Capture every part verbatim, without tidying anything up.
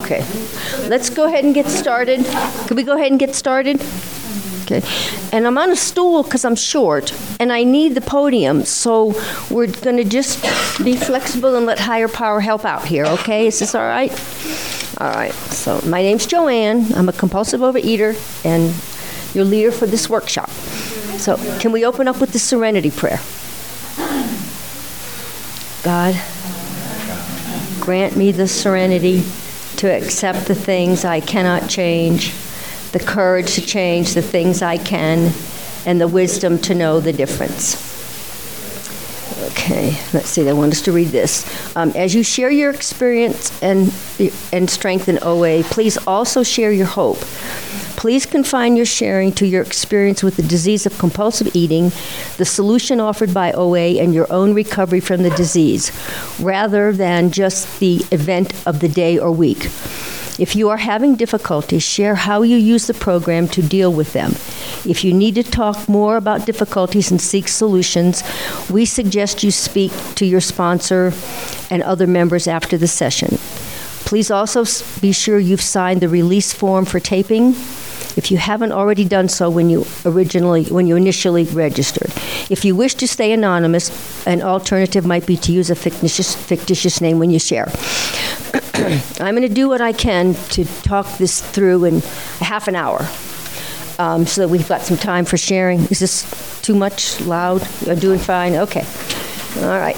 Okay. Let's go ahead and get started. Can we go ahead and get started? Okay. And I'm on a stool because I'm short, and I need the podium, so we're going to just be flexible and let higher power help out here, okay? Is this all right? All right. So my name's Joanne. I'm a compulsive overeater and your leader for this workshop. So can we open up with the Serenity Prayer? God, grant me the serenity to accept the things I cannot change, the courage to change the things I can, and the wisdom to know the difference. Okay, let's see, I want us to read this. Um, as you share your experience and, and strength in O A, please also share your hope. Please confine your sharing to your experience with the disease of compulsive eating, the solution offered by O A, and your own recovery from the disease, rather than just the event of the day or week. If you are having difficulties, share how you use the program to deal with them. If you need to talk more about difficulties and seek solutions, we suggest you speak to your sponsor and other members after the session. Please also be sure you've signed the release form for taping if you haven't already done so when you originally when you initially registered. If you wish to stay anonymous, an alternative might be to use a fictitious fictitious name when you share. I'm going to do what I can to talk this through in half an hour, um, so that we've got some time for sharing. Is this too much? Loud? You're doing fine? Okay. All right.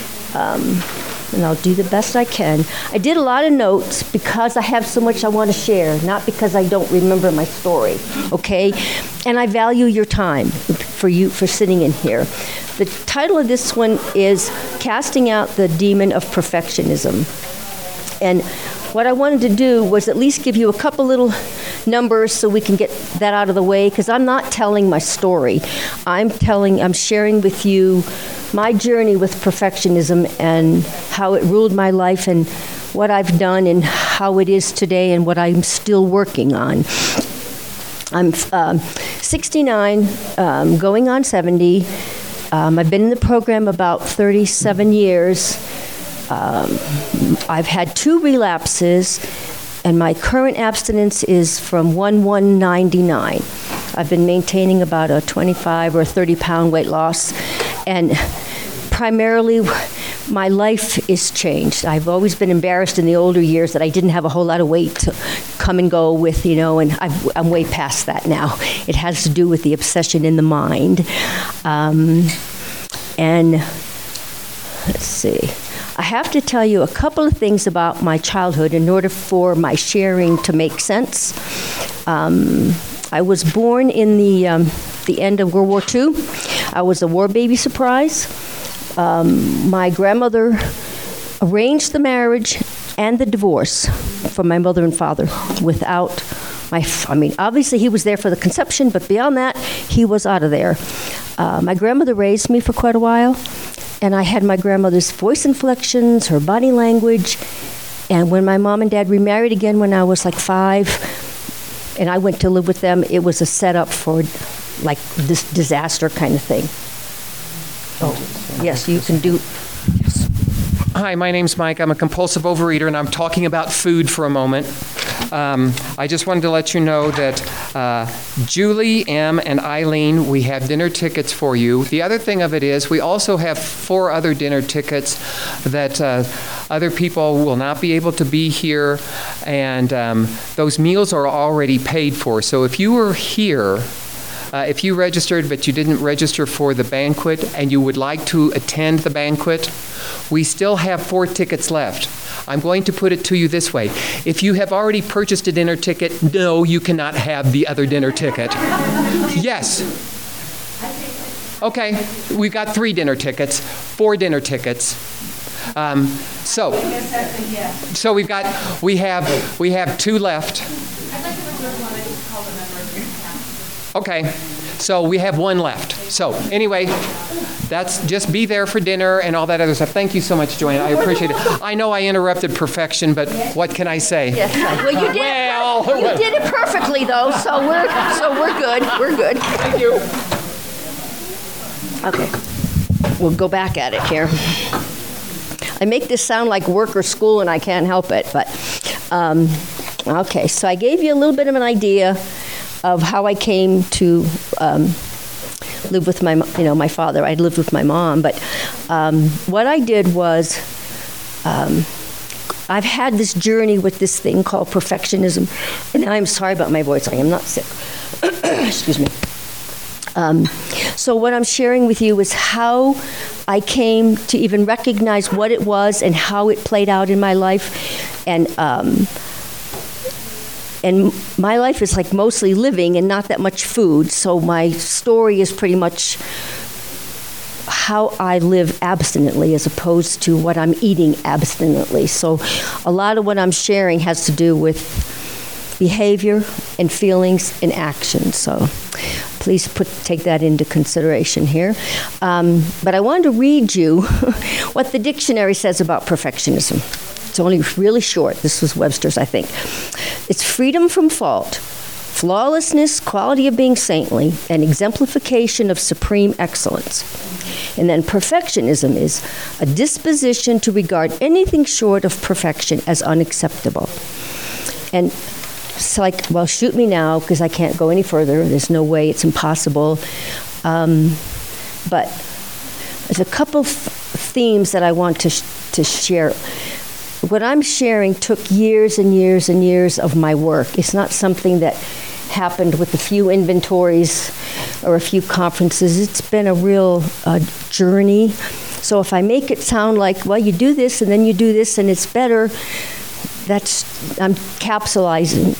Um, and I'll do the best I can. I did a lot of notes because I have so much I want to share, not because I don't remember my story, okay? And I value your time for you for sitting in here. The title of this one is Casting Out the Demon of Perfectionism. And what I wanted to do was at least give you a couple little numbers so we can get that out of the way, because I'm not telling my story. I'm telling, I'm sharing with you my journey with perfectionism and how it ruled my life and what I've done and how it is today and what I'm still working on. I'm um, sixty-nine, um, going on seventy. Um, I've been in the program about thirty-seven years. Um, I've had two relapses, and my current abstinence is from one one ninety-nine. I've been maintaining about a twenty-five or thirty pound weight loss, and primarily my life is changed. I've always been embarrassed in the older years that I didn't have a whole lot of weight to come and go with, you know, and I've, I'm way past that now. It has to do with the obsession in the mind. Um, and let's see. I have to tell you a couple of things about my childhood in order for my sharing to make sense. Um, I was born in the um, the end of World War Two. I was a war baby surprise. Um, my grandmother arranged the marriage and the divorce for my mother and father without my, I mean, obviously he was there for the conception, but beyond that, he was out of there. Uh, my grandmother raised me for quite a while. And I had my grandmother's voice inflections, her body language. And when my mom and dad remarried again when I was like five, and I went to live with them, it was a setup for like this disaster kind of thing. Oh, yes, you can do. Hi, my name's Mike. I'm a compulsive overeater, and I'm talking about food for a moment. Um, I just wanted to let you know that uh, Julie, Em, and Eileen, we have dinner tickets for you. The other thing of it is we also have four other dinner tickets that uh, other people will not be able to be here, and um, those meals are already paid for. So if you were here, Uh, if you registered but you didn't register for the banquet and you would like to attend the banquet, we still have four tickets left. I'm going to put it to you this way. If you have already purchased a dinner ticket, no, you cannot have the other dinner ticket. Yes. Okay, we've got three dinner tickets, four dinner tickets. Um, so, so we've got, we have, we have two left. Okay, so we have one left. So anyway, that's just be there for dinner and all that other stuff. Thank you so much, Joanne. I appreciate it. I know I interrupted perfection, but what can I say? Yes, well, you did, well, it, you did it perfectly, though. So we're so we're good. We're good. Thank you. Okay, we'll go back at it here. I make this sound like work or school, and I can't help it, but Um, okay, so I gave you a little bit of an idea of how I came to um, live with my, you know, my father. I lived with my mom, but um, what I did was, um, I've had this journey with this thing called perfectionism, and I'm sorry about my voice. I am not sick. Excuse me. Um, so what I'm sharing with you is how I came to even recognize what it was and how it played out in my life, and um, and my life is like mostly living and not that much food. So my story is pretty much how I live abstinently as opposed to what I'm eating abstinently. So a lot of what I'm sharing has to do with behavior and feelings and action. So please put take that into consideration here. Um, but I wanted to read you what the dictionary says about perfectionism. It's only really short. This was Webster's, I think. It's freedom from fault, flawlessness, quality of being saintly, and exemplification of supreme excellence. And then perfectionism is a disposition to regard anything short of perfection as unacceptable. And it's like, well, shoot me now because I can't go any further. There's no way. It's impossible. Um, but there's a couple th- themes that I want to sh- to share. What I'm sharing took years and years and years of my work. It's not something that happened with a few inventories or a few conferences. It's been a real uh, journey. So if I make it sound like, well, you do this and then you do this and it's better, that's, I'm capsulizing,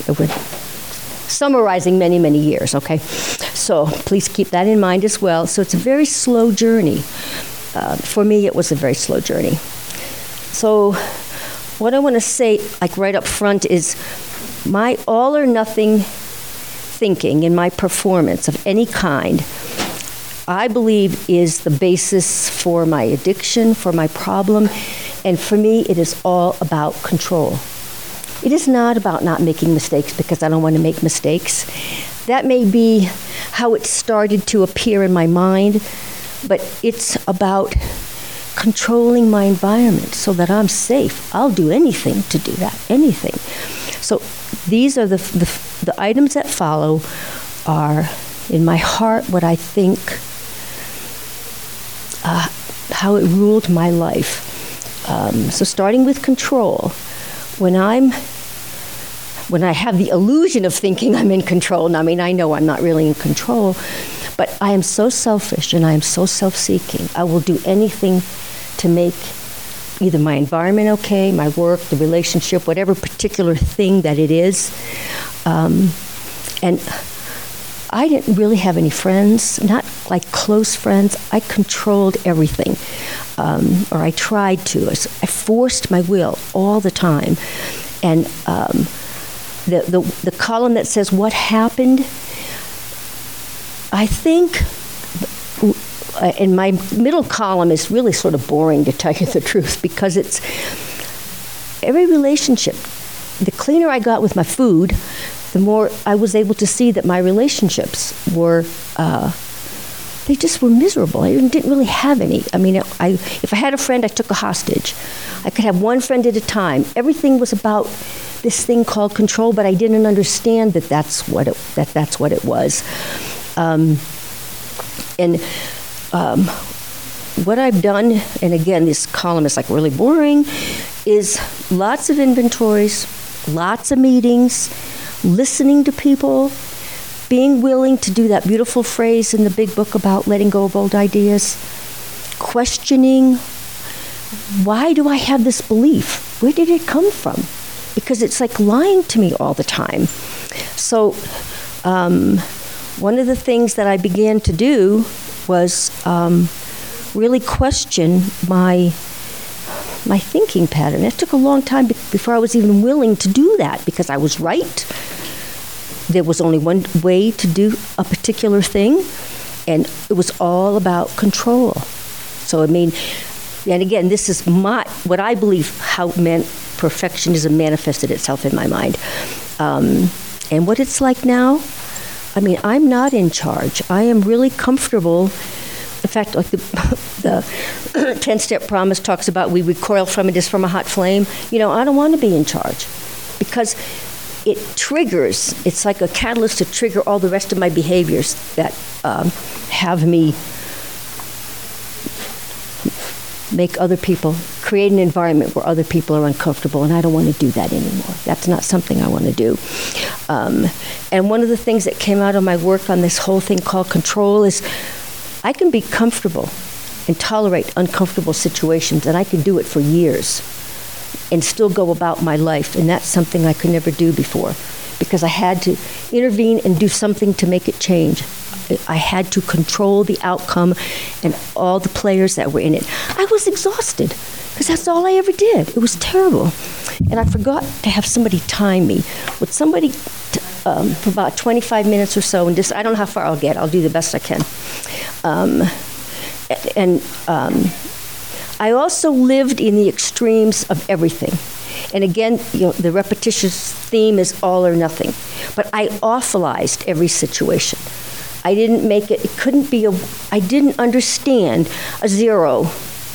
summarizing many, many years, okay? So please keep that in mind as well. So it's a very slow journey. Uh, for me, it was a very slow journey. So what I want to say, like right up front, is my all or nothing thinking in my performance of any kind, I believe, is the basis for my addiction, for my problem, and for me, it is all about control. It is not about not making mistakes because I don't want to make mistakes. That may be how it started to appear in my mind, but it's about controlling my environment so that I'm safe. I'll do anything to do that, anything. So these are the, the, the items that follow are, in my heart, what I think, uh, how it ruled my life. Um, so starting with control, when I'm, when I have the illusion of thinking I'm in control, and I mean, I know I'm not really in control, but I am so selfish and I am so self-seeking. I will do anything to make either my environment okay, my work, the relationship, whatever particular thing that it is. Um, and I didn't really have any friends, not like close friends. I controlled everything, um, or I tried to. I forced my will all the time. And um, the, the, the column that says what happened, I think, Uh, and my middle column is really sort of boring, to tell you the truth, because it's every relationship. The cleaner I got with my food, the more I was able to see that my relationships were, uh, they just were miserable. I didn't really have any. I mean, I, if I had a friend, I took a hostage. I could have one friend at a time. Everything was about this thing called control, but I didn't understand that that's what it, that that's what it was. Um, and Um, what I've done, and again, this column is like really boring, is lots of inventories, lots of meetings, listening to people, being willing to do that beautiful phrase in the big book about letting go of old ideas, questioning, why do I have this belief? Where did it come from? Because it's like lying to me all the time. So um, one of the things that I began to do was um, really question my my thinking pattern. It took a long time be- before I was even willing to do that because I was right. There was only one way to do a particular thing, and it was all about control. So I mean, and again, this is my what I believe how man, perfectionism manifested itself in my mind, um, and what it's like now. I mean, I'm not in charge. I am really comfortable. In fact, like the, the ten-step promise talks about we recoil from it as from a hot flame. You know, I don't want to be in charge. because it triggers, it's like a catalyst to trigger all the rest of my behaviors that um, have me make other people, create an environment where other people are uncomfortable, and I don't want to do that anymore. That's not something I want to do. Um, and one of the things that came out of my work on this whole thing called control is I can be comfortable and tolerate uncomfortable situations, and I can do it for years and still go about my life, and that's something I could never do before because I had to intervene and do something to make it change. I had to control the outcome and all the players that were in it. I was exhausted because that's all I ever did. It was terrible. And I forgot to have somebody time me. With somebody t- um, for about twenty-five minutes or so, and just, I don't know how far I'll get. I'll do the best I can. Um, and um, I also lived in the extremes of everything. And again, you know, the repetitious theme is all or nothing. But I awfulized every situation. I didn't make it, it couldn't be a, I didn't understand a zero.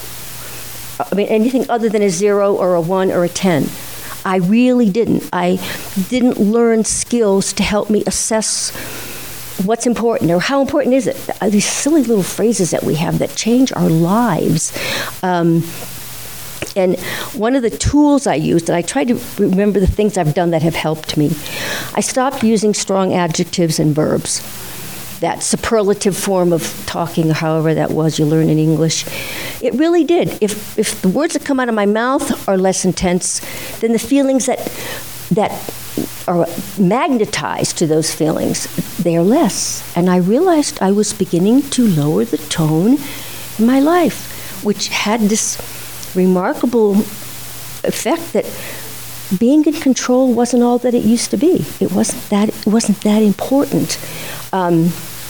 I mean, anything other than a zero or a one or a ten. I really didn't. I didn't learn skills to help me assess what's important or how important is it. These silly little phrases that we have that change our lives. Um, and one of the tools I used, and I try to remember the things I've done that have helped me, I stopped using strong adjectives and verbs. That superlative form of talking, or however that was you learn in English. It really did. If if the words that come out of my mouth are less intense, then the feelings that that are magnetized to those feelings, they are less. And I realized I was beginning to lower the tone in my life, which had this remarkable effect that being in control wasn't all that it used to be. It wasn't that, it wasn't that important. Um,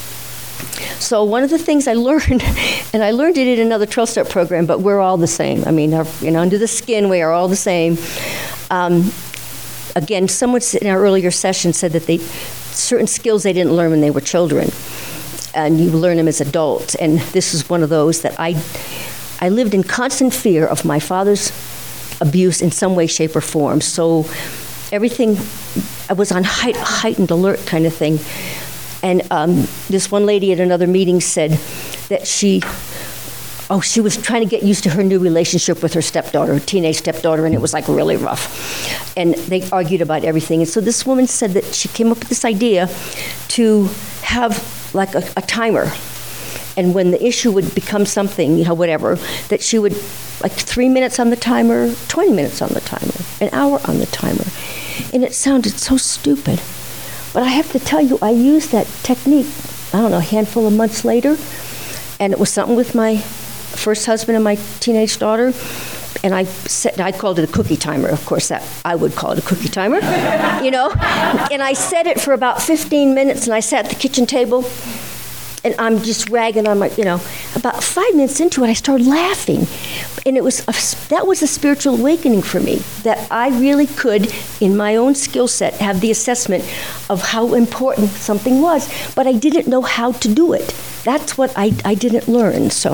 so one of the things I learned, and I learned it in another twelve-step program, but we're all the same. I mean, our, you know, under the skin, we are all the same. Um, again, someone in our earlier session said that they certain skills they didn't learn when they were children, and you learn them as adults. And this is one of those that I, I lived in constant fear of my father's abuse in some way, shape, or form. So everything, I was on height, heightened alert kind of thing. And um, this one lady at another meeting said that she, oh, she was trying to get used to her new relationship with her stepdaughter, her teenage stepdaughter, and it was like really rough. And they argued about everything. And so this woman said that she came up with this idea to have like a, a timer. And when the issue would become something, you know, whatever, that she would, like three minutes on the timer, twenty minutes on the timer, an hour on the timer. And it sounded so stupid. But I have to tell you, I used that technique, I don't know, a handful of months later, and it was something with my first husband and my teenage daughter, and I set, I called it a cookie timer. Of course, that I would call it a cookie timer, you know? And I set it for about fifteen minutes, and I sat at the kitchen table, and I'm just ragging on my, you know, about five minutes into it, I started laughing. And it was a, that was a spiritual awakening for me, that I really could, in my own skill set, have the assessment of how important something was, but I didn't know how to do it. That's what I, I didn't learn. So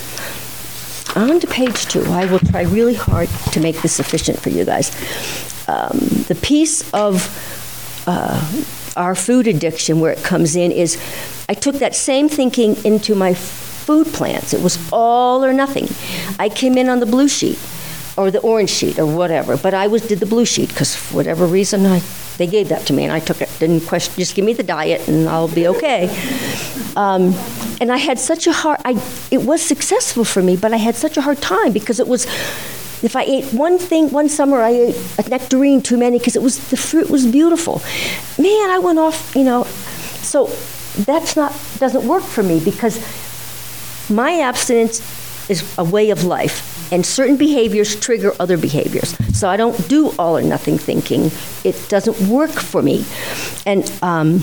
on to page two. I will try really hard to make this efficient for you guys. Um, the piece of uh, our food addiction where it comes in is I took that same thinking into my food plans. It was all or nothing. I came in on the blue sheet or the orange sheet or whatever, but I was did the blue sheet because for whatever reason I they gave that to me and I took it. Didn't question. Just give me the diet and I'll be okay. Um, and I had such a hard. I it was successful for me, but I had such a hard time because it was. If I ate one thing, one summer I ate a nectarine too many because it was the fruit was beautiful. Man, I went off, you know. So that's not doesn't work for me because my abstinence is a way of life, and certain behaviors trigger other behaviors. So I don't do all or nothing thinking. It doesn't work for me, and um,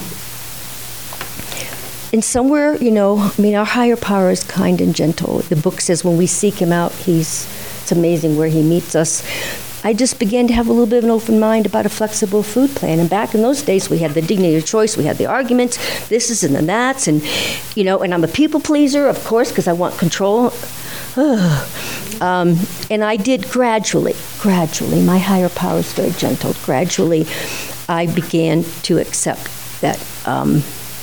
and somewhere, you know, I mean, our higher power is kind and gentle. The book says when we seek Him out, He's. It's amazing where He meets us. I just began to have a little bit of an open mind about a flexible food plan. And back in those days, we had the dignity of choice, we had the arguments, this is and then that's, and, you know, and I'm a people pleaser, of course, because I want control um, and I did gradually, gradually. My higher power is very gentle. Gradually, I began to accept that um,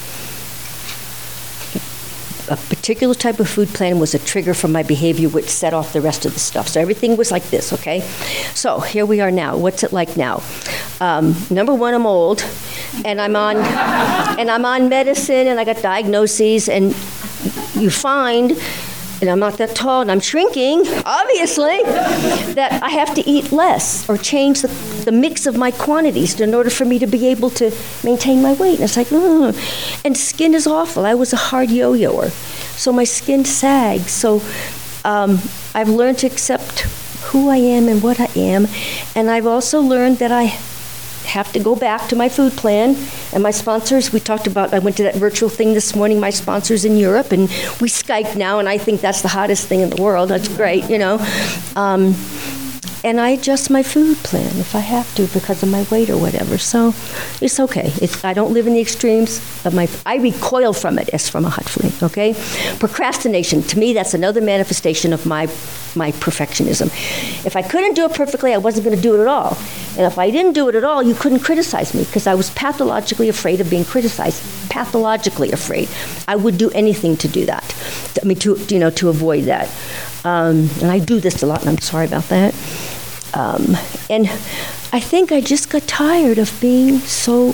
a particular type of food plan was a trigger for my behavior, which set off the rest of the stuff. So everything was like this, okay? So here we are now. What's it like now? Um, number one, I'm old, and I'm on, and I'm on medicine, and I got diagnoses, and you find, and I'm not that tall, and I'm shrinking, obviously, that I have to eat less or change the, the mix of my quantities in order for me to be able to maintain my weight. And it's like, ugh. And skin is awful. I was a hard yo-yoer, so my skin sags. So um, I've learned to accept who I am and what I am, and I've also learned that I have to go back to my food plan. And my sponsors, we talked about, I went to that virtual thing this morning, my sponsors in Europe, and we Skype now, and I think that's the hottest thing in the world. That's great, you know. Um, and I adjust my food plan if I have to because of my weight or whatever. So it's okay. It's, I don't live in the extremes of my, I recoil from it as from a hot flame, okay? Procrastination, to me, that's another manifestation of my, my perfectionism. If I couldn't do it perfectly, I wasn't going to do it at all. And if I didn't do it at all, you couldn't criticize me because I was pathologically afraid of being criticized, pathologically afraid. I would do anything to do that, I mean, to, you know, to avoid that. Um, and I do this a lot, and I'm sorry about that. Um, and I think I just got tired of being so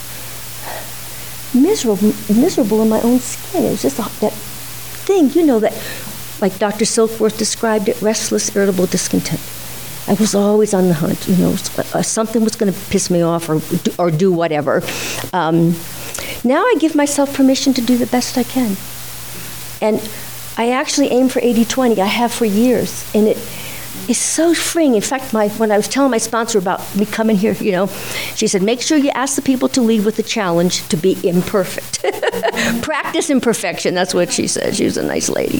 miserable, miserable in my own skin. It was just a, that thing, you know, that, like Doctor Silkworth described it, restless, irritable discontent. I was always on the hunt, you know, uh, something was going to piss me off or do, or do whatever. Um, now I give myself permission to do the best I can. And I actually aim for eighty twenty. I have for years, and it is so freeing. In fact, my, when I was telling my sponsor about me coming here, you know, she said, make sure you ask the people to leave with the challenge to be imperfect. Practice imperfection, that's what she said. She was a nice lady.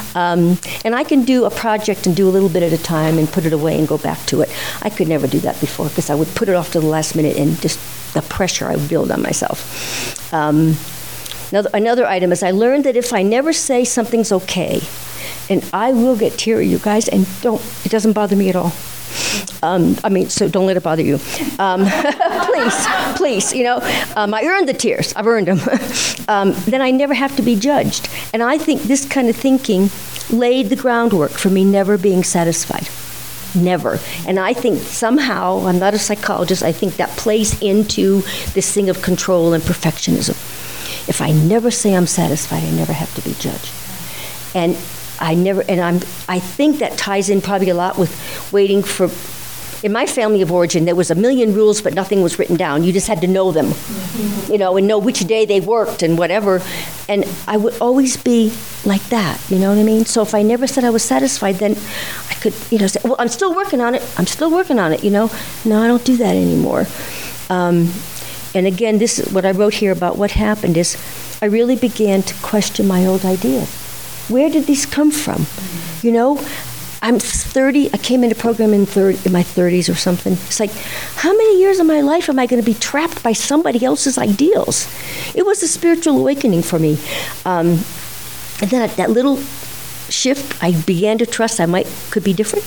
Um, and I can do a project and do a little bit at a time and put it away and go back to it. I could never do that before because I would put it off to the last minute and just the pressure I would build on myself. Um, another, another item is I learned that if I never say something's okay, and I will get teary, you guys, and don't, it doesn't bother me at all. Um, I mean, so don't let it bother you. Um, please, please, you know, um, I earned the tears. I've earned them. um, then I never have to be judged. And I think this kind of thinking laid the groundwork for me never being satisfied. Never. And I think somehow, I'm not a psychologist, I think that plays into this thing of control and perfectionism. If I never say I'm satisfied, I never have to be judged. And I never, and I'm, I think that ties in probably a lot with waiting for, in my family of origin, there was a million rules, but nothing was written down. You just had to know them, you know, and know which day they worked and whatever. And I would always be like that, you know what I mean? So if I never said I was satisfied, then I could, you know, say, well, I'm still working on it. I'm still working on it, you know? No, I don't do that anymore. Um, and again, this is what I wrote here about what happened is I really began to question my old ideas. Where did these come from? You know, I'm thirty. I came into program in, thirty, in my thirties or something. It's like, how many years of my life am I going to be trapped by somebody else's ideals? It was a spiritual awakening for me. Um, and then at that little shift, I began to trust I might could be different.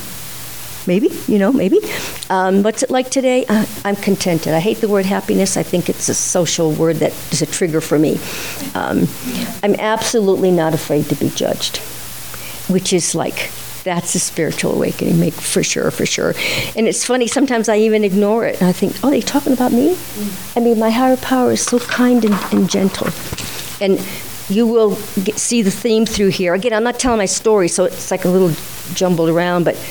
Maybe, you know, maybe. Um, what's it like today? Uh, I'm contented. I hate the word happiness. I think it's a social word that is a trigger for me. Um, I'm absolutely not afraid to be judged, which is like, that's a spiritual awakening, make, for sure, for sure. And it's funny, sometimes I even ignore it. And I think, oh, they're talking about me? I mean, my higher power is so kind and, and gentle. And you will get, see the theme through here. Again, I'm not telling my story, so it's like a little jumbled around, but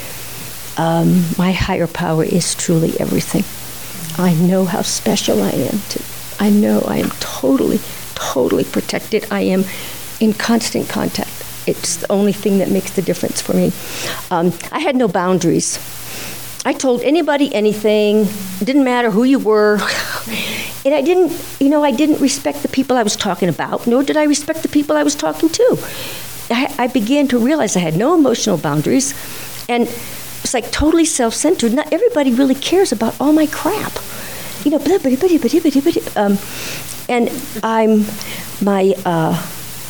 Um, my higher power is truly everything. I know how special I am. To, I know I am totally, totally protected. I am in constant contact. It's the only thing that makes the difference for me. Um, I had no boundaries. I told anybody anything. It didn't matter who you were. And I didn't, you know, I didn't respect the people I was talking about, nor did I respect the people I was talking to. I, I began to realize I had no emotional boundaries. And it's like totally self-centered. Not everybody really cares about all my crap. You know, blah, blah, blah, blah, blah, blah, blah. Um, and I'm, my, uh,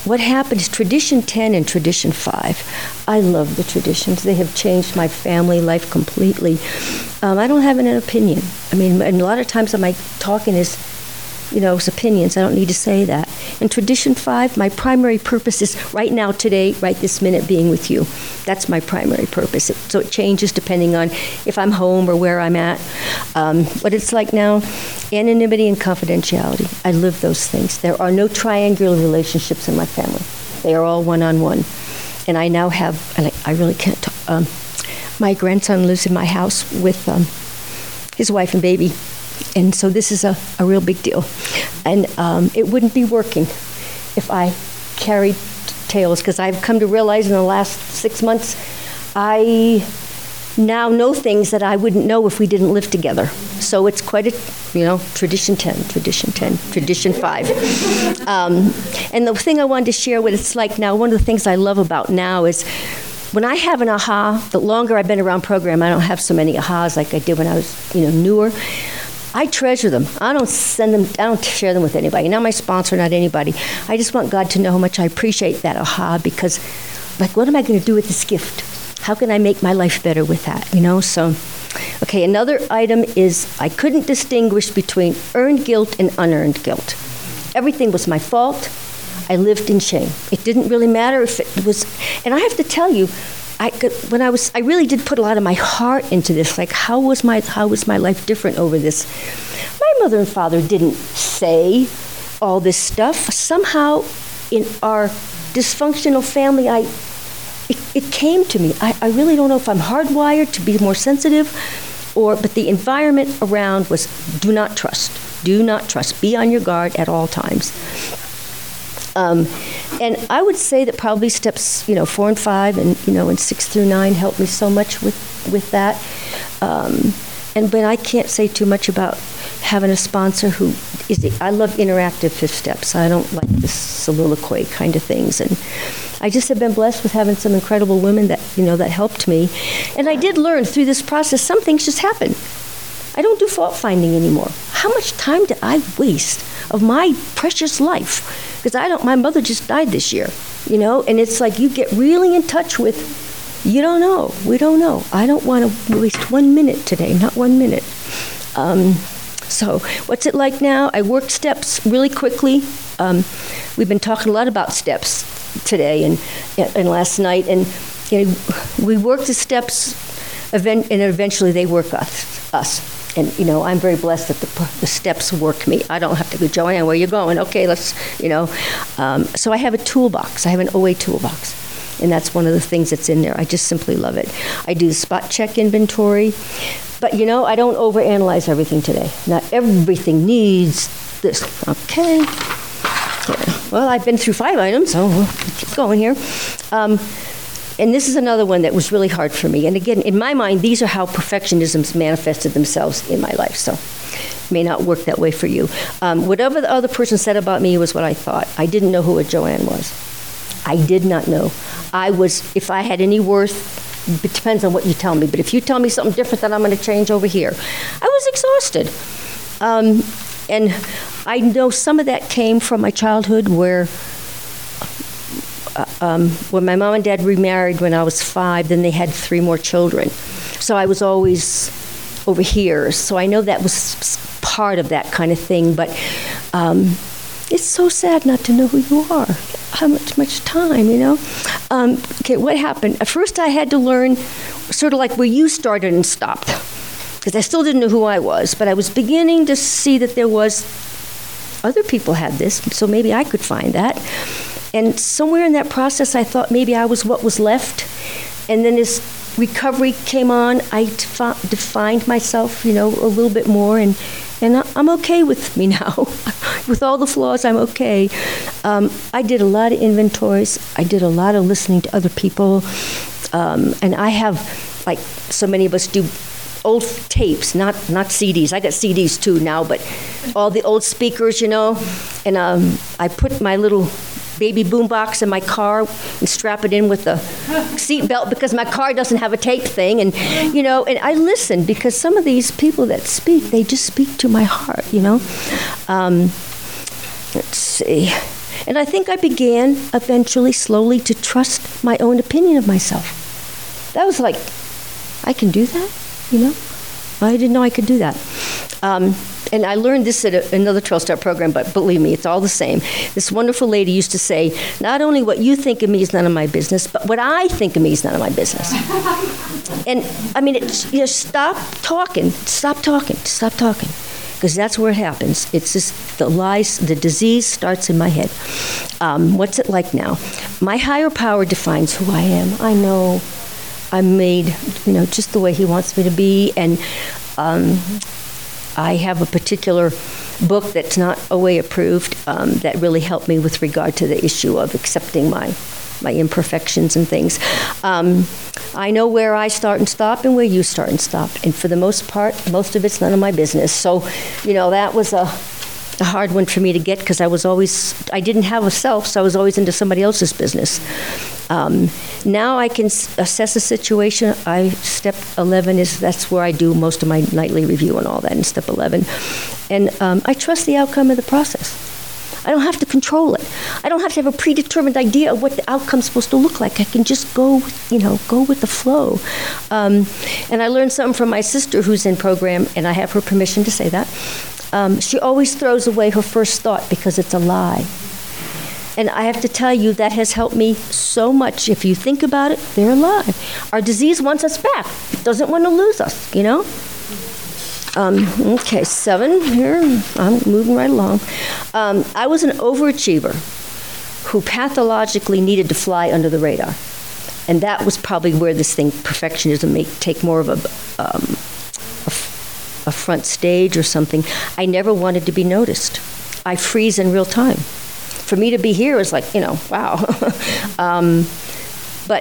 what happened is tradition ten and tradition five. I love the traditions. They have changed my family life completely. Um, I don't have an opinion. I mean, and a lot of times my talking is, you know, it's opinions. I don't need to say that. In tradition five, my primary purpose is right now, today, right this minute, being with you. That's my primary purpose. It, so it changes depending on if I'm home or where I'm at. Um, but it's like now, anonymity and confidentiality. I live those things. There are no triangular relationships in my family. They are all one-on-one. And I now have, and I, I really can't talk, um, my grandson lives in my house with um, his wife and baby. And so this is a, a real big deal. And um, it wouldn't be working if I carried tales, because I've come to realize in the last six months, I now know things that I wouldn't know if we didn't live together. So it's quite a, you know, tradition ten, tradition ten, tradition five. Um, and the thing I wanted to share what it's like now, one of the things I love about now is when I have an aha, the longer I've been around program, I don't have so many ahas like I did when I was, you know, newer. I treasure them. I don't send them, I don't share them with anybody. Not my sponsor, not anybody. I just want God to know how much I appreciate that aha, because, like, what am I going to do with this gift? How can I make my life better with that, you know? So, okay, another item is I couldn't distinguish between earned guilt and unearned guilt. Everything was my fault. I lived in shame. It didn't really matter if it was, and I have to tell you, I could, when I was, I really did put a lot of my heart into this. Like, how was my, how was my life different over this? My mother and father didn't say all this stuff. Somehow, in our dysfunctional family, I, it, it came to me. I, I really don't know if I'm hardwired to be more sensitive, or, but the environment around was, do not trust, do not trust, be on your guard at all times. Um, and I would say that probably steps, you know, four and five, and you know, and six through nine helped me so much with with that. Um, and but I can't say too much about having a sponsor who is. The, I love interactive fifth steps. I don't like this soliloquy kind of things. And I just have been blessed with having some incredible women that you know that helped me. And I did learn through this process some things just happen. I don't do fault finding anymore. How much time did I waste of my precious life? Because I don't, my mother just died this year, you know, and it's like you get really in touch with, you don't know, we don't know. I don't want to waste one minute today, not one minute. Um, so what's it like now? I work steps really quickly. Um, we've been talking a lot about steps today and, and last night, and you know, we work the steps, event, and eventually they work us. us. And, you know, I'm very blessed that the, the steps work me. I don't have to go, Joanne, where are you going? Okay, let's, you know. Um, so I have a toolbox. I have an O A toolbox. And that's one of the things that's in there. I just simply love it. I do spot check inventory. But, you know, I don't overanalyze everything today. Not everything needs this. Okay. Yeah. Well, I've been through five items, so we'll keep going here. Um, And this is another one that was really hard for me. And again, in my mind, these are how perfectionisms manifested themselves in my life. So it may not work that way for you. Um, whatever the other person said about me was what I thought. I didn't know who a Joanne was. I did not know. I was, if I had any worth, it depends on what you tell me. But if you tell me something different, then I'm going to change over here. I was exhausted. Um, and I know some of that came from my childhood where Um, when my mom and dad remarried when I was five, then they had three more children. So I was always over here. So I know that was part of that kind of thing. But um, it's so sad not to know who you are. How much, much time, you know? Um, okay, what happened? At first I had to learn sort of like where you started and stopped. Because I still didn't know who I was. But I was beginning to see that there was, other people had this, so maybe I could find that. And somewhere in that process, I thought maybe I was what was left. And then as recovery came on, I defi- defined myself, you know, a little bit more. And, and I'm okay with me now. With all the flaws, I'm okay. Um, I did a lot of inventories. I did a lot of listening to other people. Um, and I have, like so many of us do, old tapes, not not C Ds. I got C Ds too now, but all the old speakers, you know. And um, I put my little baby boombox in my car and strap it in with the seat belt because my car doesn't have a tape thing. And, you know, and I listen because some of these people that speak, they just speak to my heart, you know. Um, let's see. And I think I began eventually, slowly, to trust my own opinion of myself. That was like, I can do that, you know? I didn't know I could do that. Um, and I learned this at a, another twelve-step program, but believe me, it's all the same. This wonderful lady used to say, not only what you think of me is none of my business, but what I think of me is none of my business. And, I mean, it's, you know, stop talking, stop talking, stop talking, because that's where it happens. It's just the lies, the disease starts in my head. Um, what's it like now? My higher power defines who I am. I know I'm made, you know, just the way he wants me to be, and um, I have a particular book that's not O A approved um, that really helped me with regard to the issue of accepting my my imperfections and things. Um, I know where I start and stop and where you start and stop, and for the most part, most of it's none of my business. So, you know, that was a, a hard one for me to get because I was always, I didn't have a self, so I was always into somebody else's business. Um, now I can s- assess a situation. I step eleven is that's where I do most of my nightly review and all that in step eleven, and um, I trust the outcome of the process. I don't have to control it. I don't have to have a predetermined idea of what the outcome's supposed to look like. I can just go, you know, go with the flow. Um, and I learned something from my sister who's in program, and I have her permission to say that. Um, she always throws away her first thought because it's a lie. And I have to tell you, that has helped me so much. If you think about it, they're alive. Our disease wants us back. It doesn't want to lose us, you know? Um, okay, seven here. I'm moving right along. Um, I was an overachiever who pathologically needed to fly under the radar. And that was probably where this thing, perfectionism, may take more of a, um, a, a front stage or something. I never wanted to be noticed. I freeze in real time. For me to be here is like, you know, wow. um, but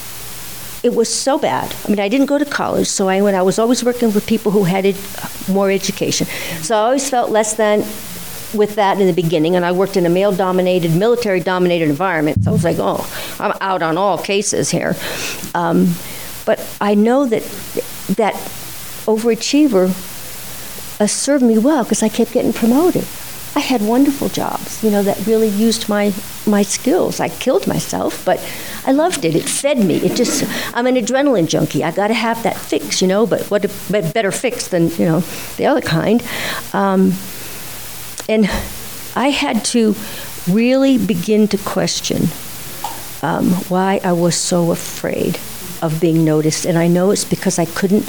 it was so bad. I mean, I didn't go to college, so I went, I was always working with people who had ed- more education. So I always felt less than with that in the beginning, and I worked in a male-dominated, military-dominated environment. So I was like, oh, I'm out on all cases here. Um, but I know that that overachiever uh, served me well because I kept getting promoted. I had wonderful jobs, you know, that really used my my skills. I killed myself, but I loved it. It fed me. It just, I'm an adrenaline junkie. I got to have that fix, you know, but what a better fix than, you know, the other kind. Um, and I had to really begin to question um, why I was so afraid of being noticed. And I know it's because I couldn't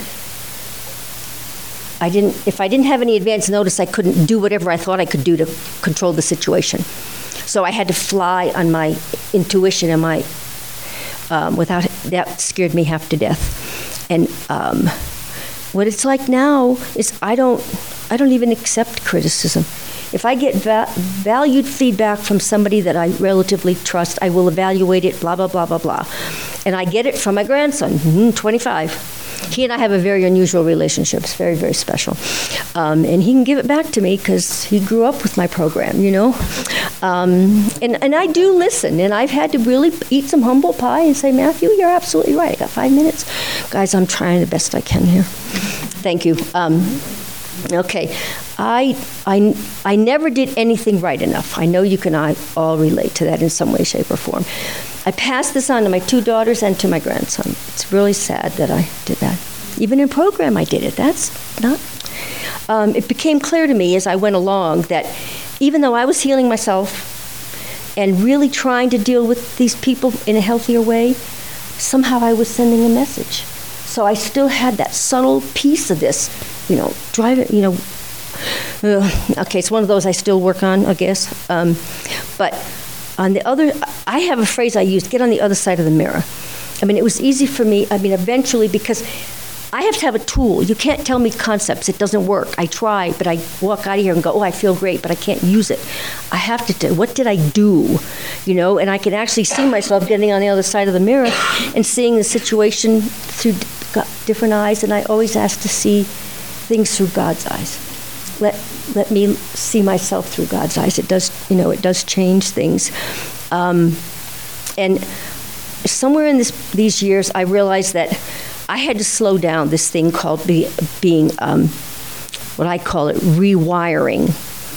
I didn't, if I didn't have any advance notice, I couldn't do whatever I thought I could do to control the situation. So I had to fly on my intuition and my, um, without, that scared me half to death. And um, what it's like now is I don't, I don't even accept criticism. If I get va- valued feedback from somebody that I relatively trust, I will evaluate it, blah, blah, blah, blah, blah. And I get it from my grandson, mm-hmm, twenty-five. He and I have a very unusual relationship. It's very, very special. Um, and he can give it back to me because he grew up with my program, you know. Um, and, and I do listen. And I've had to really eat some humble pie and say, Matthew, you're absolutely right. I got five minutes. Guys, I'm trying the best I can here. Thank you. Um, okay. I, I, I never did anything right enough. I know you can I, all relate to that in some way, shape, or form. I passed this on to my two daughters and to my grandson. It's really sad that I did that. Even in program, I did it. That's not... Um, it became clear to me as I went along that even though I was healing myself and really trying to deal with these people in a healthier way, somehow I was sending a message. So I still had that subtle piece of this, you know, driving, you know... Uh, okay, it's one of those I still work on, I guess. Um, but... On the other, I have a phrase I use, get on the other side of the mirror. I mean, it was easy for me, I mean, eventually, because I have to have a tool. You can't tell me concepts. It doesn't work. I try, but I walk out of here and go, oh, I feel great, but I can't use it. I have to do, what did I do? You know, and I can actually see myself getting on the other side of the mirror and seeing the situation through different eyes, and I always ask to see things through God's eyes. Let let me see myself through God's eyes. It does, you know, it does change things. Um, and somewhere in this, these years, I realized that I had to slow down this thing called be, being, um, what I call it, rewiring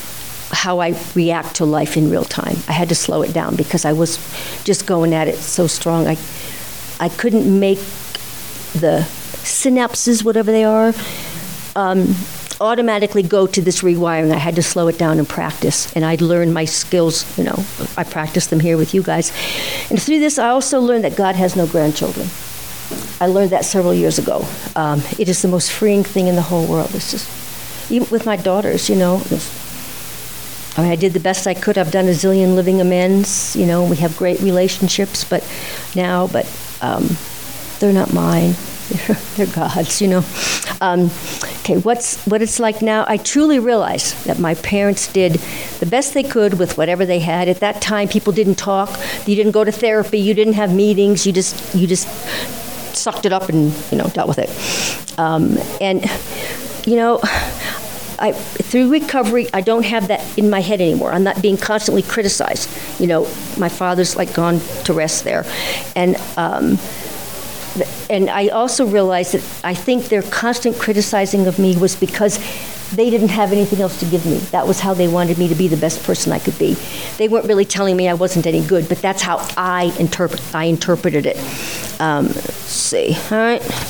how I react to life in real time. I had to slow it down because I was just going at it so strong. I, I couldn't make the synapses, whatever they are, um, automatically go to this rewiring. I had to slow it down and practice. And I'd learned my skills, you know, I practiced them here with you guys. And through this, I also learned that God has no grandchildren. I learned that several years ago. Um, it is the most freeing thing in the whole world. It's just, even with my daughters, you know, I mean, I did the best I could. I've done a zillion living amends. You know, we have great relationships, but now, but um, they're not mine. They're, they're God's, you know. Um, okay, what's what it's like now? I truly realize that my parents did the best they could with whatever they had. At that time, people didn't talk. You didn't go to therapy. You didn't have meetings. You just you just sucked it up and, you know, dealt with it. Um, and you know. I, through recovery, I don't have that in my head anymore. I'm not being constantly criticized. You know, my father's like gone to rest there. And um, and I also realized that I think their constant criticizing of me was because they didn't have anything else to give me. That was how they wanted me to be the best person I could be. They weren't really telling me I wasn't any good, but that's how I interpret I interpreted it. Um, let's see, all right.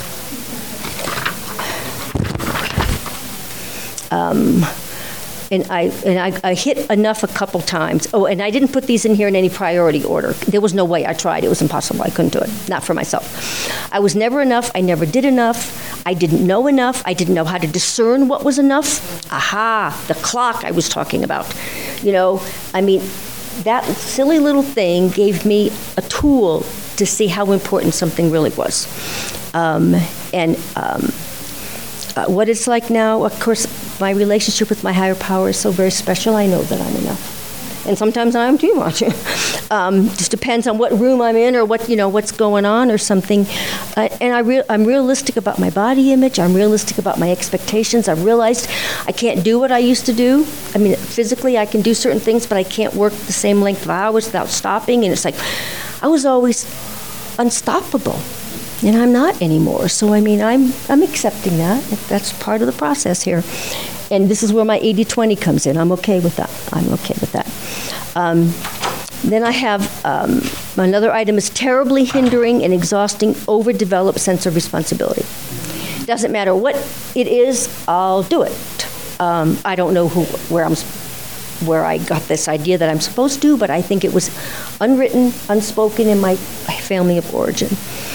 Um, and I and I, I hit enough a couple times. Oh, and I didn't put these in here in any priority order. There was no way. I tried. It was impossible. I couldn't do it. Not for myself. I was never enough. I never did enough. I didn't know enough. I didn't know how to discern what was enough. Aha, the clock I was talking about. You know, I mean, that silly little thing gave me a tool to see how important something really was. Um, and um, uh, what it's like now, of course, my relationship with my higher power is so very special. I know that I'm enough, and sometimes I am too much. um, just depends on what room I'm in or what you know what's going on or something. Uh, and I re- I'm realistic about my body image. I'm realistic about my expectations. I've realized I can't do what I used to do. I mean, physically I can do certain things, but I can't work the same length of hours without stopping. And it's like I was always unstoppable. And I'm not anymore. So, I mean, I'm I'm accepting that. That's part of the process here. And this is where my eighty twenty comes in. I'm okay with that. I'm okay with that. Um, then I have um, another item is terribly hindering and exhausting, overdeveloped sense of responsibility. Doesn't matter what it is, I'll do it. Um, I don't know who, where I'm, where I got this idea that I'm supposed to, but I think it was unwritten, unspoken in my family of origin.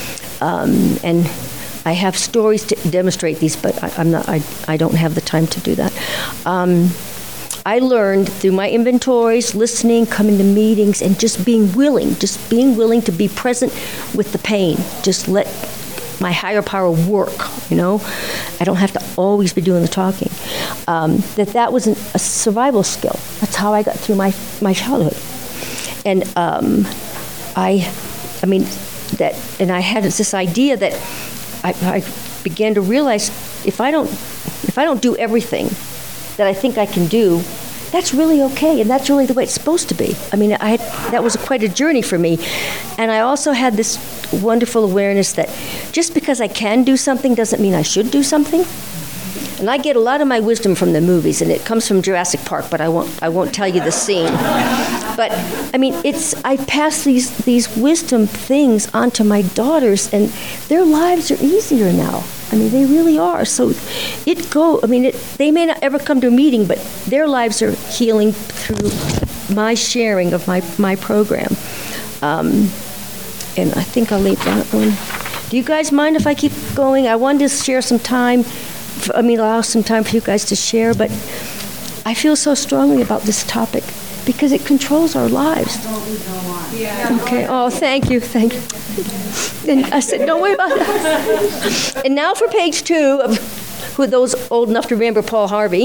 Um, and I have stories to demonstrate these, but I, I'm not. I, I don't have the time to do that. Um, I learned through my inventories, listening, coming to meetings, and just being willing, just being willing to be present with the pain. Just let my higher power work. You know, I don't have to always be doing the talking. Um, that that was an, a survival skill. That's how I got through my my childhood. And um, I, I mean. That, and I had this idea that I, I began to realize if I don't, if I don't do everything that I think I can do, that's really okay, and that's really the way it's supposed to be. I mean, I had, that was quite a journey for me, and I also had this wonderful awareness that just because I can do something doesn't mean I should do something. And I get a lot of my wisdom from the movies, and it comes from Jurassic Park, but I won't I won't tell you the scene. But I mean, it's I pass these these wisdom things on to my daughters, and their lives are easier now. I mean, they really are. So it go. I mean, it, they may not ever come to a meeting, but their lives are healing through my sharing of my my program. Um, and I think I'll leave that one. Do you guys mind if I keep going? I wanted to share some time. I mean, allow some time for you guys to share, but I feel so strongly about this topic because it controls our lives. Okay. Oh, thank you, thank you. And I said, don't worry about that. And now for page two of who those old enough to remember Paul Harvey.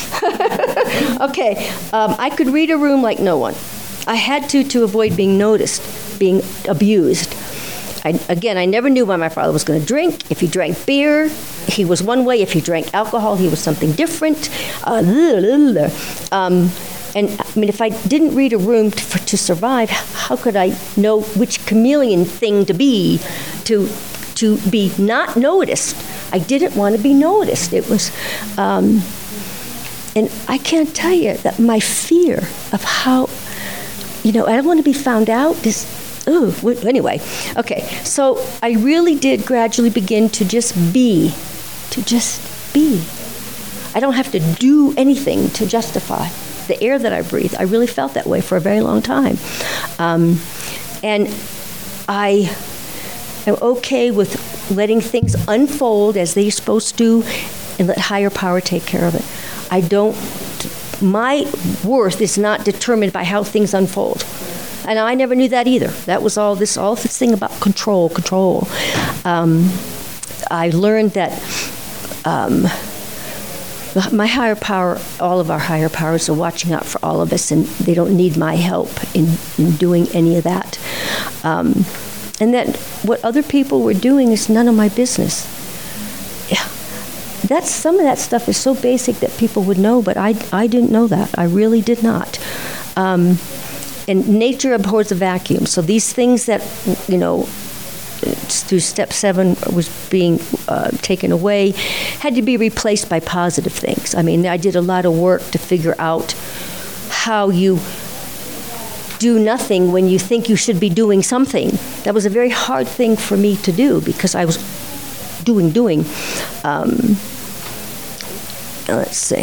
Okay. Um, I could read a room like no one. I had to to avoid being noticed, being abused. I, again, I never knew why my father was going to drink. If he drank beer, he was one way. If he drank alcohol, he was something different. Uh, um, and I mean, if I didn't read a room to, for, to survive, how could I know which chameleon thing to be to to be not noticed? I didn't want to be noticed. It was, um, and I can't tell you that my fear of how, you know, I don't want to be found out. This, oh, anyway. Okay, so I really did gradually begin to just be, to just be. I don't have to do anything to justify the air that I breathe. I really felt that way for a very long time. Um, and I am okay with letting things unfold as they're supposed to and let higher power take care of it. I don't, my worth is not determined by how things unfold. And I never knew that either. That was all this, all this thing about control, control. Um, I learned that um, my higher power, all of our higher powers are watching out for all of us, and they don't need my help in, in doing any of that. Um, and that what other people were doing is none of my business. Yeah. That's, some of that stuff is so basic that people would know, but I, I didn't know that. I really did not. Um, and nature abhors a vacuum. So these things that, you know, through step seven was being uh, taken away, had to be replaced by positive things. I mean, I did a lot of work to figure out how you do nothing when you think you should be doing something. That was a very hard thing for me to do because I was doing, doing. Um, let's see.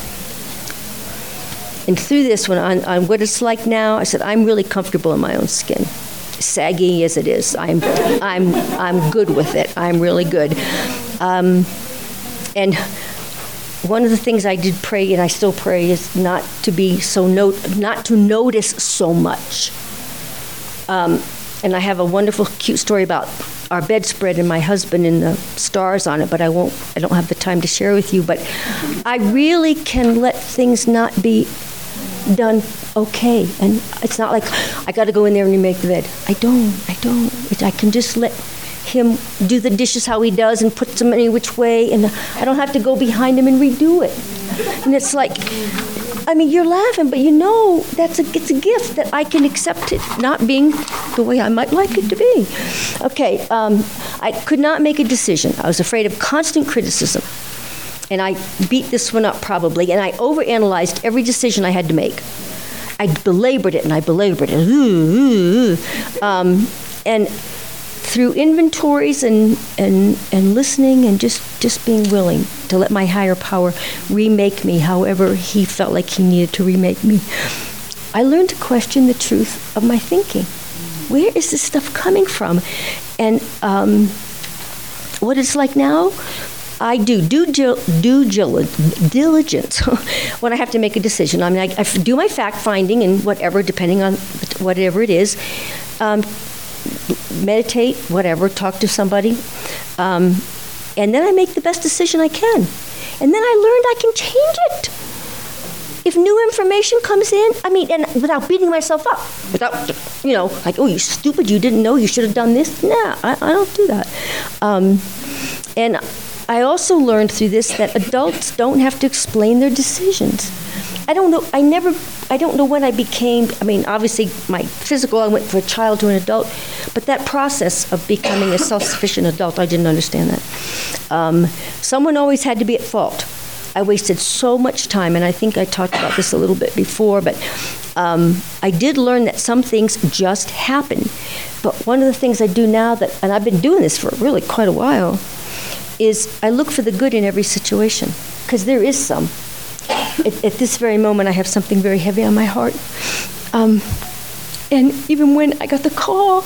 And through this one, on, on what it's like now, I said, I'm really comfortable in my own skin. Saggy as it is, I'm, I'm, I'm good with it. I'm really good. Um, and one of the things I did pray, and I still pray, is not to be so note, not to notice so much. Um, and I have a wonderful, cute story about our bedspread and my husband and the stars on it, but I won't. I don't have the time to share with you. But I really can let things not be done okay, and it's not like I got to go in there and make the bed. I don't. I don't. It, I can just let him do the dishes how he does and put them any which way, and I don't have to go behind him and redo it. And it's like, I mean, you're laughing, but you know that's a it's a gift that I can accept it not being the way I might like it to be. Okay, um, I could not make a decision. I was afraid of constant criticism. And I beat this one up probably, and I overanalyzed every decision I had to make. I belabored it and I belabored it. Ooh, ooh. Um, and through inventories and, and, and listening and just, just being willing to let my higher power remake me however he felt like he needed to remake me, I learned to question the truth of my thinking. Where is this stuff coming from? And um, what it's like now, I do due, due diligence when I have to make a decision. I mean, I, I do my fact-finding and whatever, depending on whatever it is. Um, meditate, whatever, talk to somebody. Um, and then I make the best decision I can. And then I learned I can change it. If new information comes in, I mean, and without beating myself up, without, you know, like, oh, you stupid, you didn't know, you should have done this. Nah, I, I don't do that. Um, and I also learned through this that adults don't have to explain their decisions. I don't know, I never, I don't know when I became, I mean, obviously my physical, I went from a child to an adult, but that process of becoming a self-sufficient adult, I didn't understand that. Um, someone always had to be at fault. I wasted so much time, and I think I talked about this a little bit before, but um, I did learn that some things just happen. But one of the things I do now, that, and I've been doing this for really quite a while, is I look for the good in every situation, because there is some. At, at this very moment, I have something very heavy on my heart. Um, and even when I got the call,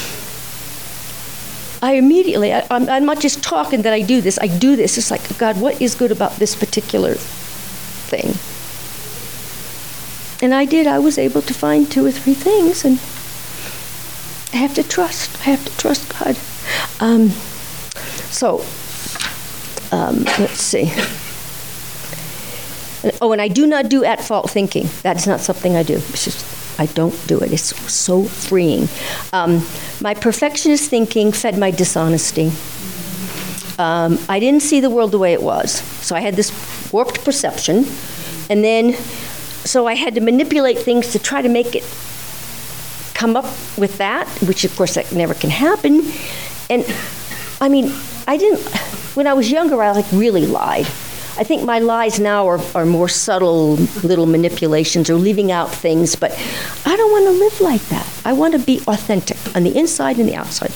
I immediately, I, I'm, I'm not just talking that I do this, I do this. It's like, God, what is good about this particular thing? And I did. I was able to find two or three things, and I have to trust. I have to trust God. Um, so, um, let's see. Oh, and I do not do at-fault thinking. That is not something I do. It's just, I don't do it. It's so freeing. Um, my perfectionist thinking fed my dishonesty. Um, I didn't see the world the way it was. So I had this warped perception. And then, so I had to manipulate things to try to make it come up with that, which of course that never can happen. And I mean, I didn't, when I was younger, I like really lied. I think my lies now are, are more subtle little manipulations or leaving out things, but I don't want to live like that. I want to be authentic on the inside and the outside.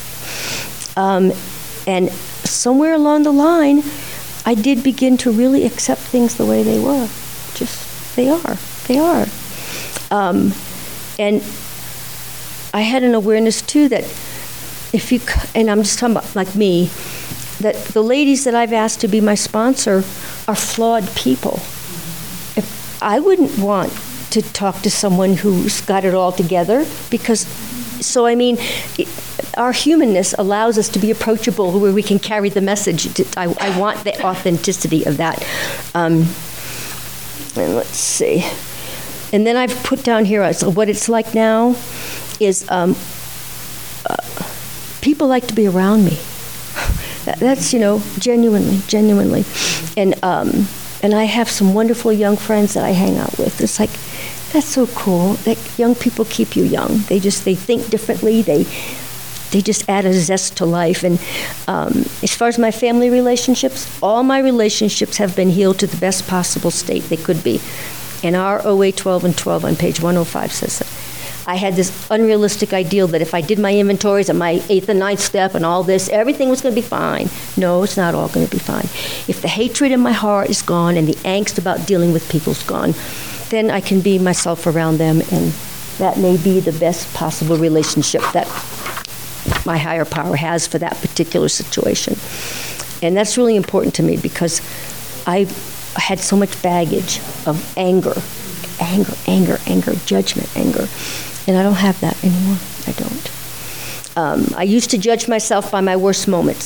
Um, and somewhere along the line, I did begin to really accept things the way they were. Just, they are, they are. Um, and I had an awareness too that if you, and I'm just talking about like me, that the ladies that I've asked to be my sponsor are flawed people. If I wouldn't want to talk to someone who's got it all together, because, so I mean, it, our humanness allows us to be approachable where we can carry the message. I, I want the authenticity of that. Um, and let's see. And then I've put down here, so what it's like now is um, uh, people like to be around me. That, that's, you know, genuinely, genuinely. And um, and I have some wonderful young friends that I hang out with. It's like, that's so cool. That young people keep you young. They just, they think differently. They they just add a zest to life. And um, as far as my family relationships, all my relationships have been healed to the best possible state they could be. And our O A twelve and twelve on page one oh five says that. I had this unrealistic ideal that if I did my inventories and my eighth and ninth step and all this, everything was going to be fine. No, it's not all going to be fine. If the hatred in my heart is gone and the angst about dealing with people is gone, then I can be myself around them, and that may be the best possible relationship that my higher power has for that particular situation. And that's really important to me because I had so much baggage of anger, anger, anger, anger, judgment, anger. And I don't have that anymore. I don't. Um, I used to judge myself by my worst moments.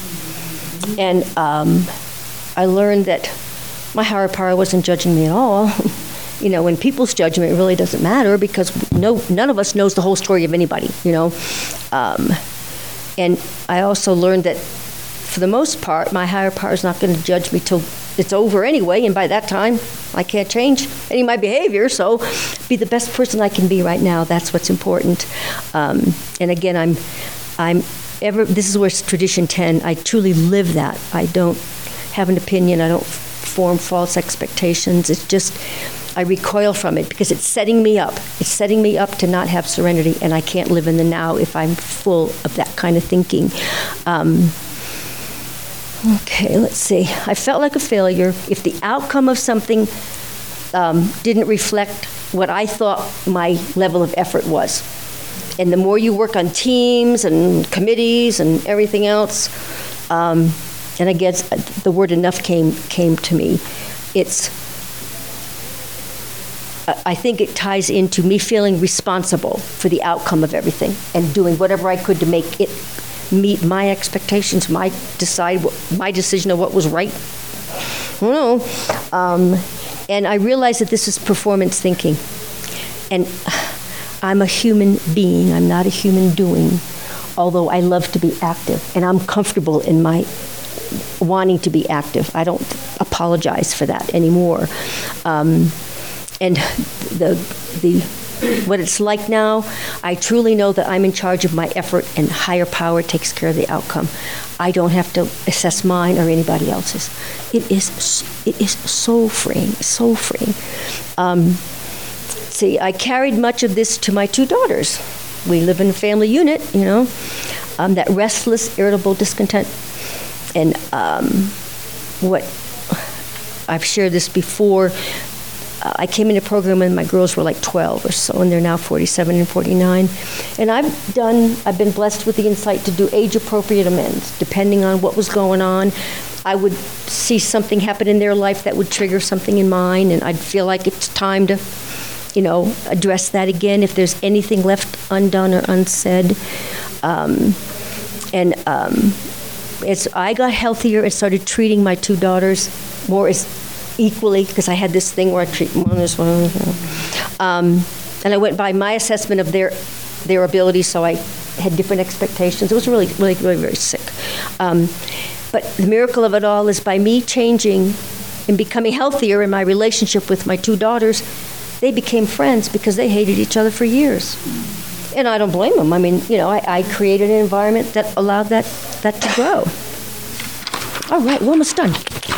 And um, I learned that my higher power wasn't judging me at all. You know, when people's judgment really doesn't matter because no, none of us knows the whole story of anybody, you know. Um, and I also learned that for the most part, my higher power is not going to judge me till it's over anyway, and by that time, I can't change any of my behavior, so be the best person I can be right now. That's what's important. Um, and again, I'm, I'm ever, this is where tradition ten, I truly live that. I don't have an opinion. I don't form false expectations. It's just, I recoil from it because it's setting me up. It's setting me up to not have serenity, and I can't live in the now if I'm full of that kind of thinking. Um, Okay, let's see. I felt like a failure if the outcome of something um, didn't reflect what I thought my level of effort was. And the more you work on teams and committees and everything else, um, and I guess the word enough came came to me. It's, I think it ties into me feeling responsible for the outcome of everything and doing whatever I could to make it meet my expectations, my decide what, my decision of what was right. I don't know. Um, and I realized that this is performance thinking. And I'm a human being. I'm not a human doing, although I love to be active. And I'm comfortable in my wanting to be active. I don't apologize for that anymore. Um, and the the what it's like now, I truly know that I'm in charge of my effort and higher power takes care of the outcome. I don't have to assess mine or anybody else's. It is it is so freeing, so freeing. Um, see, I carried much of this to my two daughters. We live in a family unit, you know, um, that restless, irritable discontent. And um, what, I've shared this before, Uh, I came into the program when my girls were like twelve or so, and they're now forty-seven and forty-nine. And I've done, I've been blessed with the insight to do age-appropriate amends, depending on what was going on. I would see something happen in their life that would trigger something in mine, and I'd feel like it's time to, you know, address that again if there's anything left undone or unsaid. Um, and um, as I got healthier and started treating my two daughters more as equally, because I had this thing where I treat one as one, um, and I went by my assessment of their their abilities, so I had different expectations. It was really, really, really, very sick. Um, but the miracle of it all is by me changing and becoming healthier in my relationship with my two daughters, they became friends because they hated each other for years. And I don't blame them. I mean, you know, I, I created an environment that allowed that that to grow. All right, we're almost done.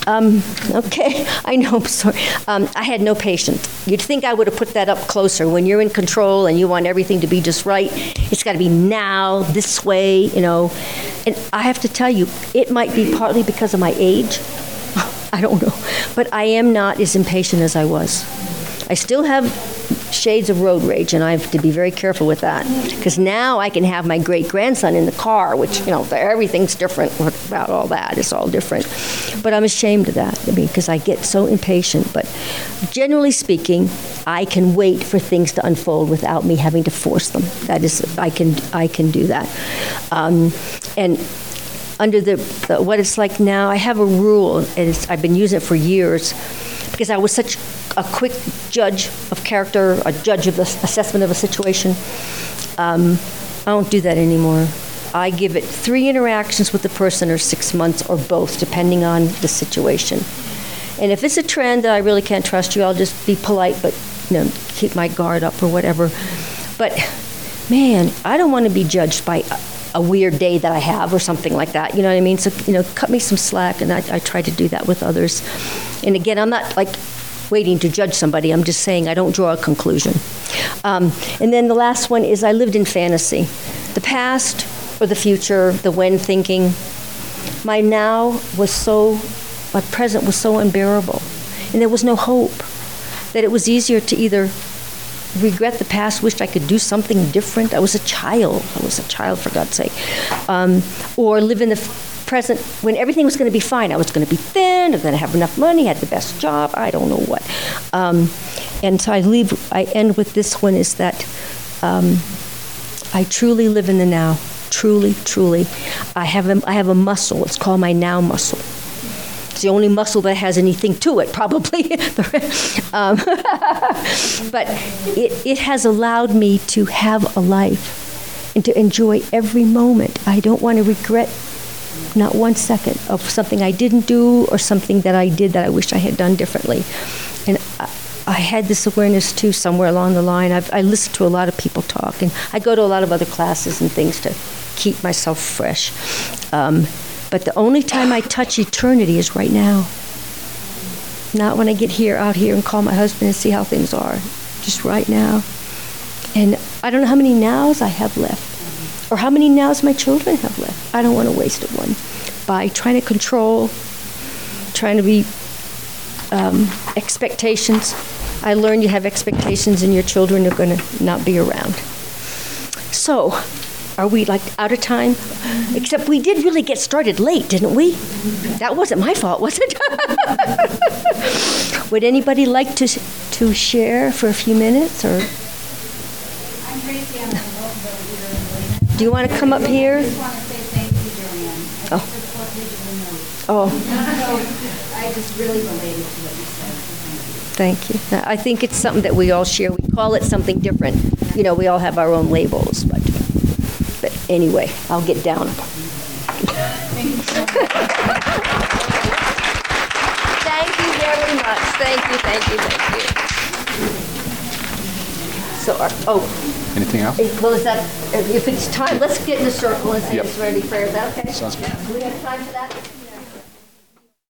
Um, okay, I know, I'm sorry. Um, I had no patience. You'd think I would have put that up closer. When you're in control and you want everything to be just right, it's got to be now, this way, you know. And I have to tell you, it might be partly because of my age. I don't know. But I am not as impatient as I was. I still have shades of road rage, and I have to be very careful with that. Because now I can have my great-grandson in the car, which, you know, everything's different about all that. It's all different. But I'm ashamed of that, I mean, because I get so impatient. But generally speaking, I can wait for things to unfold without me having to force them. That is, I can, I can do that. Um, and under the, the what it's like now, I have a rule, and it's, I've been using it for years, because I was such a quick judge of character, a judge of the assessment of a situation. Um, I don't do that anymore. I give it three interactions with the person, or six months, or both, depending on the situation. And if it's a trend that I really can't trust you, I'll just be polite, but you know, keep my guard up or whatever. But man, I don't want to be judged by a, a weird day that I have or something like that. You know what I mean? So, you know, cut me some slack, and I, I try to do that with others. And again, I'm not like waiting to judge somebody. I'm just saying I don't draw a conclusion. Um, and then the last one is I lived in fantasy. The past or the future, the when thinking. My now was so, my present was so unbearable. And there was no hope. That it was easier to either regret the past, wished I could do something different. I was a child. I was a child, for God's sake. Um, or live in the f- present when everything was going to be fine. I was going to be thin, I was going to have enough money, had the best job, I don't know what. Um, and so I leave, I end with this one, is that um, I truly live in the now. Truly, truly. I have a, I have a muscle. It's called my now muscle. It's the only muscle that has anything to it, probably. um, but it, it has allowed me to have a life and to enjoy every moment. I don't want to regret not one second of something I didn't do or something that I did that I wish I had done differently. And I, I had this awareness, too, somewhere along the line. I've, I listen to a lot of people talk, and I go to a lot of other classes and things to keep myself fresh. Um, But the only time I touch eternity is right now. Not when I get here, out here, and call my husband and see how things are. Just right now. And I don't know how many nows I have left, or how many nows my children have left. I don't want to waste one by trying to control, trying to be um, expectations. I learned you have expectations, and your children are going to not be around. So, are we like out of time? Except we did really get started late, didn't we? That wasn't my fault, was it? Would anybody like to to share for a few minutes, or? I'm Tracy. I'm a developer leader in Williamson. Do you want to come up here? I just want to say thank you, Joanne. I Oh. just took four pages of notes. Oh, So I just really related to what you said, so thank you. thank you. I think it's something that we all share. We call it something different. You know, we all have our own labels, but. But anyway, I'll get down. Thank you very much. Thank you, thank you, thank you. So, uh, oh. Anything else? eh, Well, is that, if it's time, let's get in a circle and say Yep. it's ready for, is that okay? Sounds good. Do we have time for that?